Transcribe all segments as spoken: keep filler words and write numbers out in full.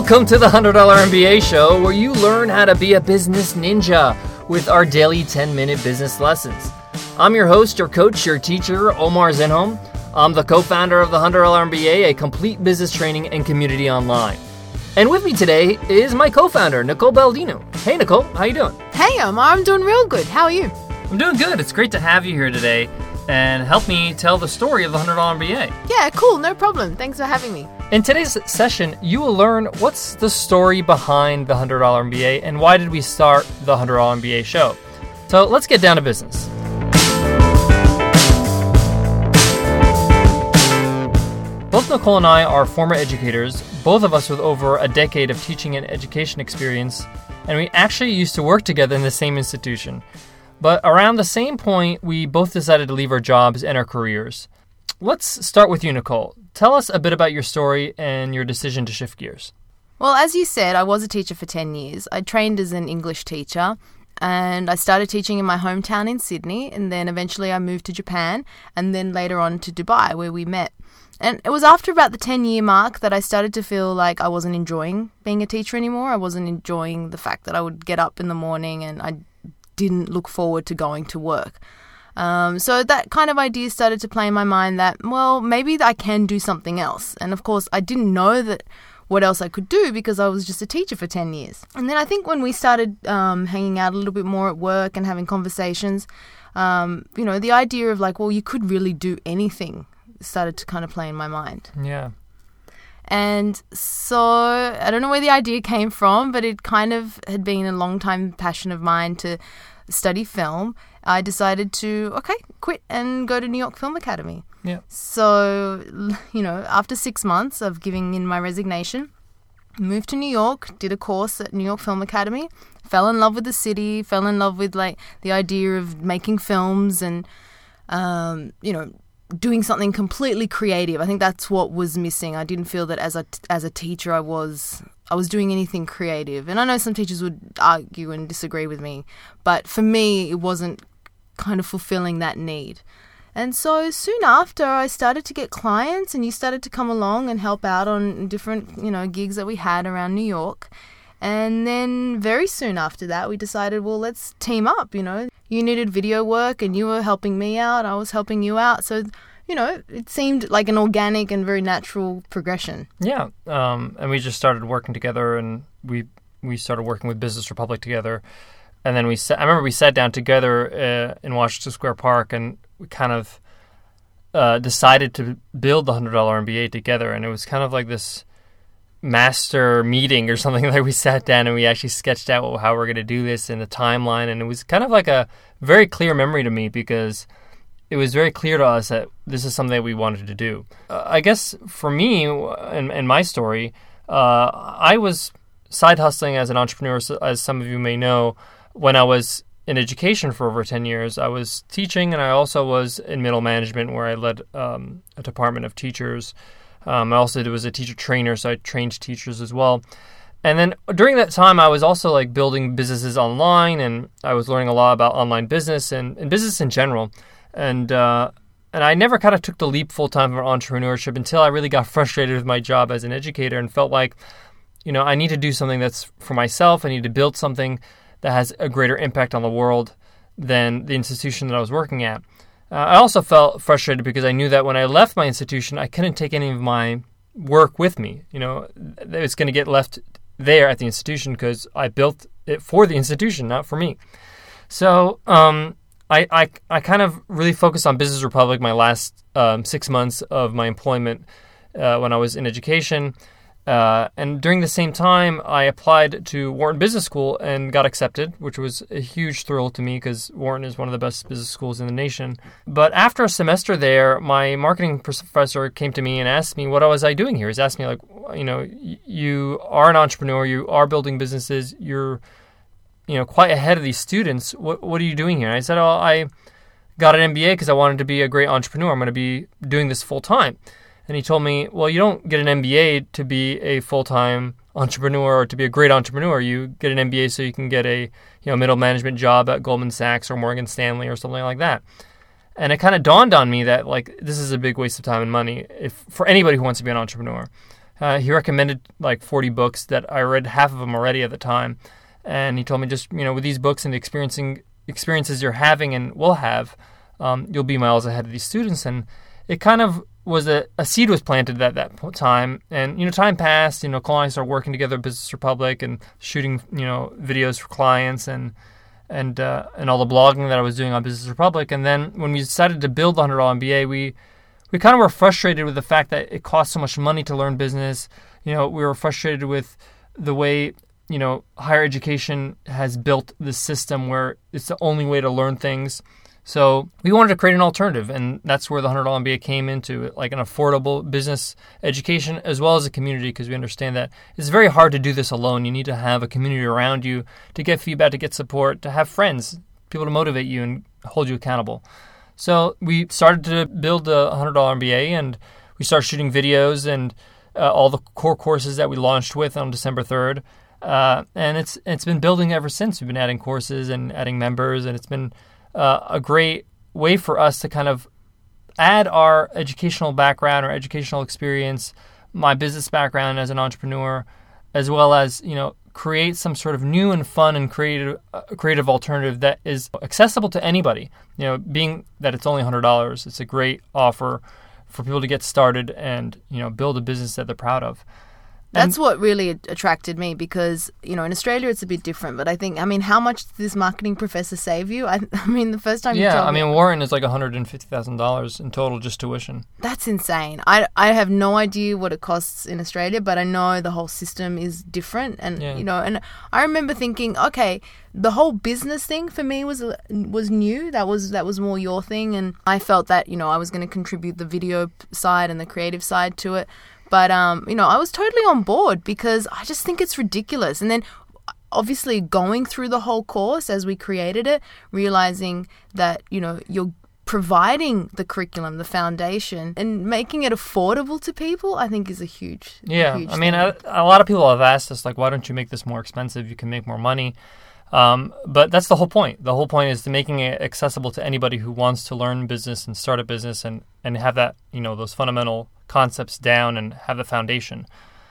Welcome to the one hundred dollar M B A Show, where you learn how to be a business ninja with our daily ten-minute business lessons. I'm your host, your coach, your teacher, Omar Zenhom. I'm the co-founder of the one hundred dollar M B A, a complete business training and community online. And with me today is my co-founder, Nicole Baldino. Hey, Nicole, how you doing? Hey, Omar, I'm doing real good. How are you? I'm doing good. It's great to have you here today and help me tell the story of the one hundred dollar M B A. Yeah, cool. No problem. Thanks for having me. In today's session, you will learn what's the story behind the one hundred dollar M B A and why did we start the one hundred dollar M B A show. So let's get down to business. Both Nicole and I are former educators, both of us with over a decade of teaching and education experience, and we actually used to work together in the same institution. But around the same point, we both decided to leave our jobs and our careers. Let's start with you, Nicole. Tell us a bit about your story and your decision to shift gears. Well, as you said, I was a teacher for ten years. I trained as an English teacher, and I started teaching in my hometown in Sydney, and then eventually I moved to Japan, and then later on to Dubai, where we met. And it was after about the ten-year mark that I started to feel like I wasn't enjoying being a teacher anymore. I wasn't enjoying the fact that I would get up in the morning and I didn't look forward to going to work. Um, so that kind of idea started to play in my mind that, well, maybe I can do something else. And of course, I didn't know that what else I could do because I was just a teacher for ten years. And then I think when we started um, hanging out a little bit more at work and having conversations, um, you know, the idea of like, well, you could really do anything started to kind of play in my mind. Yeah. And so I don't know where the idea came from, but it kind of had been a long time passion of mine to study film. I decided to, okay, quit and go to New York Film Academy. Yeah. So, you know, after six months of giving in my resignation, moved to New York, did a course at New York Film Academy, fell in love with the city, fell in love with like the idea of making films and, um, you know, doing something completely creative. I think that's what was missing. I didn't feel that as a as a teacher I was I was doing anything creative. And I know some teachers would argue and disagree with me, but for me it wasn't kind of fulfilling that need. And so soon after I started to get clients and you started to come along and help out on different, you know, gigs that we had around New York. And then very soon after that, we decided, well, let's team up, you know. You needed video work and you were helping me out. I was helping you out. So, you know, it seemed like an organic and very natural progression. Yeah. Um, and we just started working together and we we started working with Business Republic together. And then we sat, I remember we sat down together uh, in Washington Square Park and we kind of uh, decided to build the one hundred dollar M B A together. And it was kind of like this master meeting or something. Like we sat down and we actually sketched out how we're going to do this in the timeline, and it was kind of like a very clear memory to me because it was very clear to us that this is something that we wanted to do. Uh, I guess for me and, and my story, uh, I was side hustling as an entrepreneur, as some of you may know, when I was in education for over ten years. I was teaching and I also was in middle management where I led um, a department of teachers. Um, I also was a teacher trainer, so I trained teachers as well. And then during that time, I was also like building businesses online, and I was learning a lot about online business and, and business in general. And uh, and I never kind of took the leap full time for entrepreneurship until I really got frustrated with my job as an educator and felt like, you know, I need to do something that's for myself. I need to build something that has a greater impact on the world than the institution that I was working at. Uh, I also felt frustrated because I knew that when I left my institution, I couldn't take any of my work with me. You know, it's going to get left there at the institution because I built it for the institution, not for me. So um, I, I I kind of really focused on Business Republic my last um, six months of my employment uh, when I was in education. Uh, and during the same time, I applied to Wharton Business School and got accepted, which was a huge thrill to me because Wharton is one of the best business schools in the nation. But after a semester there, my marketing professor came to me and asked me what was I doing here. He's asked me, like, you know, you are an entrepreneur, you are building businesses, you're, you know, quite ahead of these students. What what are you doing here? And I said, oh, I got an M B A because I wanted to be a great entrepreneur. I'm going to be doing this full time. And he told me, well, you don't get an M B A to be a full-time entrepreneur or to be a great entrepreneur. You get an M B A so you can get a you know middle management job at Goldman Sachs or Morgan Stanley or something like that. And it kind of dawned on me that like this is a big waste of time and money if for anybody who wants to be an entrepreneur. Uh, he recommended like forty books that I read half of them already at the time. And he told me just, you know, with these books and the experiencing experiences you're having and will have, um, you'll be miles ahead of these students. And it kind of was a, a seed was planted at that time. And, you know, time passed, you know, Cole and I started working together at Business Republic and shooting, you know, videos for clients and and uh, and all the blogging that I was doing on Business Republic. And then when we decided to build the one hundred dollar M B A, we, we kind of were frustrated with the fact that it cost so much money to learn business. You know, we were frustrated with the way, you know, higher education has built this system where it's the only way to learn things. So we wanted to create an alternative, and that's where the one hundred dollar M B A came into it, like an affordable business education as well as a community, because we understand that it's very hard to do this alone. You need to have a community around you to get feedback, to get support, to have friends, people to motivate you and hold you accountable. So we started to build the one hundred dollar M B A, and we started shooting videos and uh, all the core courses that we launched with on December third. Uh, and it's it's been building ever since. We've been adding courses and adding members, and it's been uh, a great way for us to kind of add our educational background or educational experience, my business background as an entrepreneur, as well as, you know, create some sort of new and fun and creative uh, creative alternative that is accessible to anybody. You know, being that it's only one hundred dollars, it's a great offer for people to get started and, you know, build a business that they're proud of. That's what really attracted me because, you know, in Australia it's a bit different. But I think, I mean, how much did this marketing professor save you? I, I mean, the first time you yeah, told I mean, me, Warren is like one hundred fifty thousand dollars in total just tuition. That's insane. I, I have no idea what it costs in Australia, but I know the whole system is different. And, Yeah. you know, and I remember thinking, okay, the whole business thing for me was was new. That was that was more your thing. And I felt that, you know, I was going to contribute the video side and the creative side to it. But, um, you know, I was totally on board because I just think it's ridiculous. And then obviously going through the whole course as we created it, realizing that, you know, you're providing the curriculum, the foundation, and making it affordable to people, I think is a huge, Yeah, huge I mean, thing. a, a lot of people have asked us, like, why don't you make this more expensive? You can make more money. Um, but that's the whole point. The whole point is to making it accessible to anybody who wants to learn business and start a business and, and have that, you know, those fundamental concepts down and have the foundation.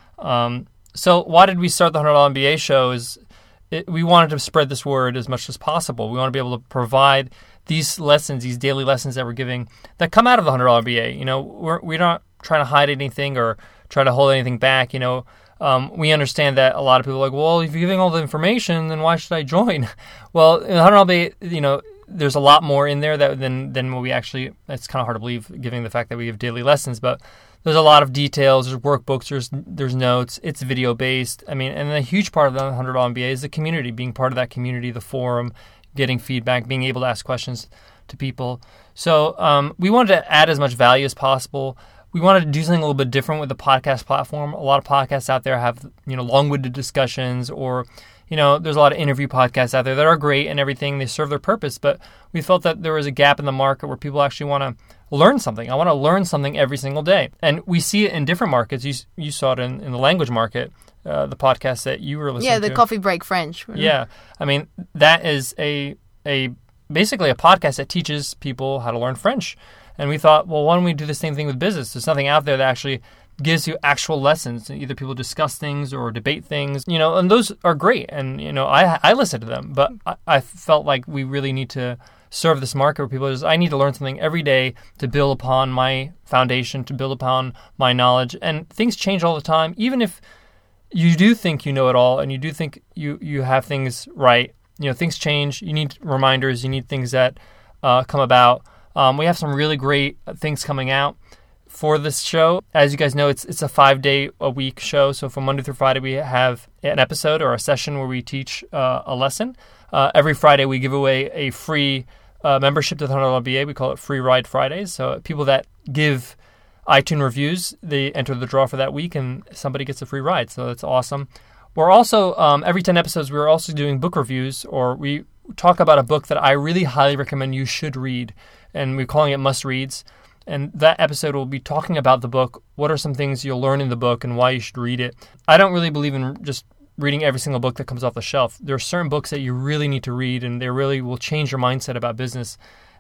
Um, so why did we start the one hundred dollar M B A show is it, we wanted to spread this word as much as possible. We want to be able to provide these lessons, these daily lessons that we're giving that come out of the one hundred dollar M B A. You know, we're, we're not trying to hide anything or try to hold anything back, you know. Um, we understand that a lot of people are like, well, if you're giving all the information, then why should I join? Well, in one hundred dollar M B A, you know, there's a lot more in there that than than what we actually, it's kind of hard to believe given the fact that we give daily lessons, but there's a lot of details, there's workbooks, there's there's notes, it's video based. I mean, and a huge part of the one hundred dollar M B A is the community, being part of that community, the forum, getting feedback, being able to ask questions to people. So um, we wanted to add as much value as possible. We wanted to do something a little bit different with the podcast platform. A lot of podcasts out there have, you know, long-winded discussions, or, you know, there's a lot of interview podcasts out there that are great and everything. They serve their purpose, but we felt that there was a gap in the market where people actually want to learn something. I want to learn something every single day. And we see it in different markets. You you saw it in, in the language market, uh, the podcast that you were listening to. Yeah, the to. Coffee Break French. Yeah. I mean, that is a a basically a podcast that teaches people how to learn French. And we thought, well, why don't we do the same thing with business? There's nothing out there that actually gives you actual lessons. Either people discuss things or debate things, you know, and those are great. And, you know, I I listen to them, but I, I felt like we really need to serve this market where people are just, I need to learn something every day to build upon my foundation, to build upon my knowledge. And things change all the time. Even if you do think you know it all and you do think you, you have things right, you know, things change. You need reminders. You need things that uh, come about. Um, we have some really great things coming out for this show. As you guys know, it's it's a five-day-a-week show. So from Monday through Friday, we have an episode or a session where we teach uh, a lesson. Uh, every Friday, we give away a free uh, membership to the one hundred dollar M B A. We call it Free Ride Fridays. So people that give iTunes reviews, they enter the draw for that week, and somebody gets a free ride. So that's awesome. We're also, um, every ten episodes, we're also doing book reviews, or we talk about a book that I really highly recommend you should read. And we're calling it Must Reads. And that episode will be talking about the book. What are some things you'll learn in the book and why you should read it? I don't really believe in just reading every single book that comes off the shelf. There are certain books that you really need to read, and they really will change your mindset about business.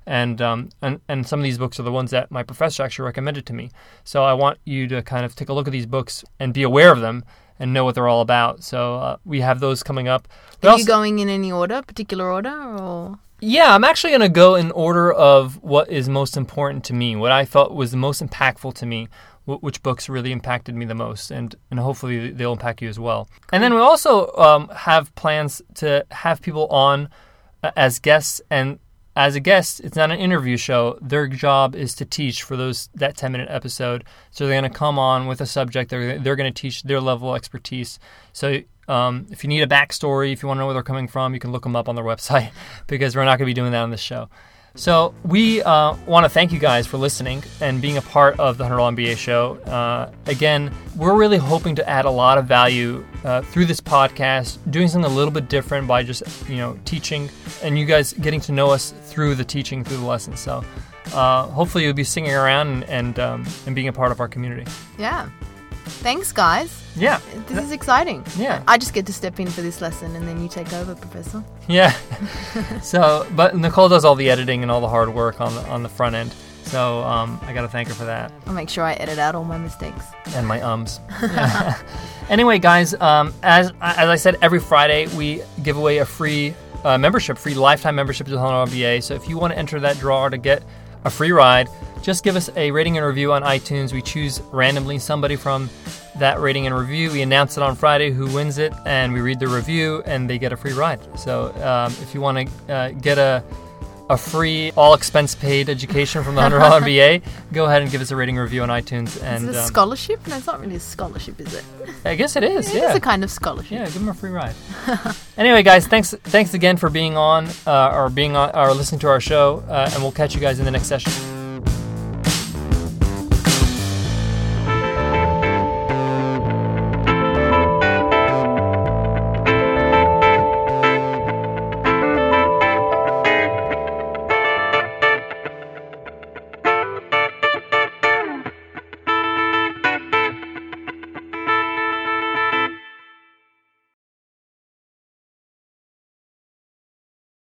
And, um, and and some of these books are the ones that my professor actually recommended to me. So I want you to kind of take a look at these books and be aware of them and know what they're all about. So uh, we have those coming up. But Are also, you going in any order, particular order, or? yeah, I'm actually going to go in order of what is most important to me, what I thought was the most impactful to me, w- which books really impacted me the most, and, and hopefully they'll impact you as well. Cool. And then we also um, have plans to have people on uh, as guests, and as a guest, it's not an interview show. Their job is to teach for those that ten-minute episode. So they're going to come on with a subject. They're, they're going to teach their level of expertise. So um, if you need a backstory, if you want to know where they're coming from, you can look them up on their website because we're not going to be doing that on this show. So we uh, want to thank you guys for listening and being a part of the one hundred dollar M B A show. Uh, again, we're really hoping to add a lot of value uh, through this podcast, doing something a little bit different by just, you know, teaching and you guys getting to know us through the teaching, through the lessons. So uh, hopefully you'll be sticking around and and, um, and being a part of our community. Yeah. Thanks, guys. Yeah. This is exciting. Yeah. I just get to step in for this lesson and then you take over, Professor. Yeah. So, but Nicole does all the editing and all the hard work on the, on the front end. So um, I got to thank her for that. I'll make sure I edit out all my mistakes. And my ums. Yeah. Anyway, guys, um, as as I said, every Friday we give away a free uh, membership, free lifetime membership to the one hundred dollar M B A. So if you want to enter that draw to get a free ride, just give us a rating and review on iTunes. We choose randomly somebody from that rating and review. We announce it on Friday who wins it, and we read the review, and they get a free ride. So um, if you want to uh, get a a free, all-expense-paid education from the one hundred dollar M B A, go ahead and give us a rating and review on iTunes. And is it a um, scholarship? No, it's not really a scholarship, is it? I guess it is, It yeah. is a kind of scholarship. Yeah, give them a free ride. Anyway, guys, thanks thanks again for being on, uh, or being on, or listening to our show, uh, and we'll catch you guys in the next session.